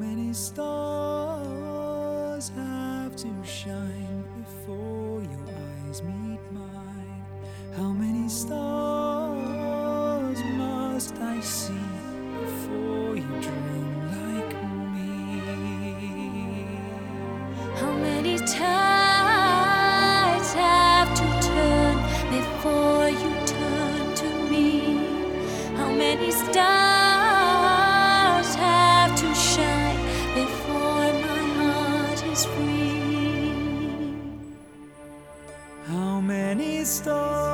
many stars have to shine before your eyes meet mine? How many stars must I see before you dream like me? How many tides have to turn before you turn to me? How many stars have to shine before my heart is free? How many stars?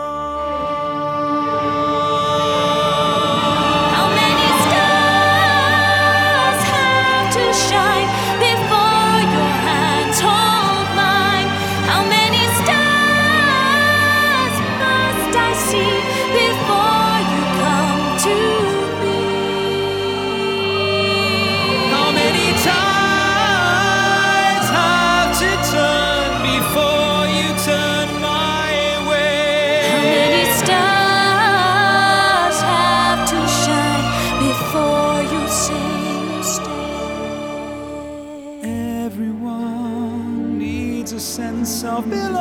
How many stars have to shine before your hands hold mine? How many stars must I see before you come to me? How many tides have to turn before you turn my way? How many stars have to shine before you say you stay? Everyone needs a sense of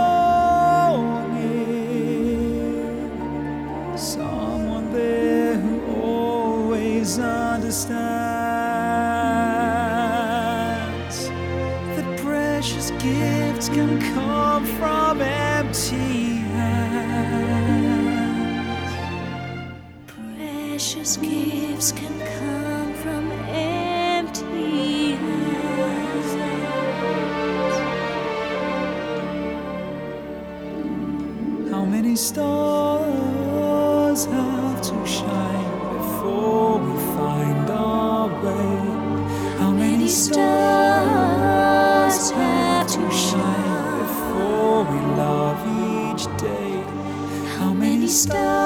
belonging. Someone there who always understands that precious gifts can come from empty hands. Precious gifts can come from empty hands. How many stars have to shine before we find our way? How many stars have to shine before we love each day? How many stars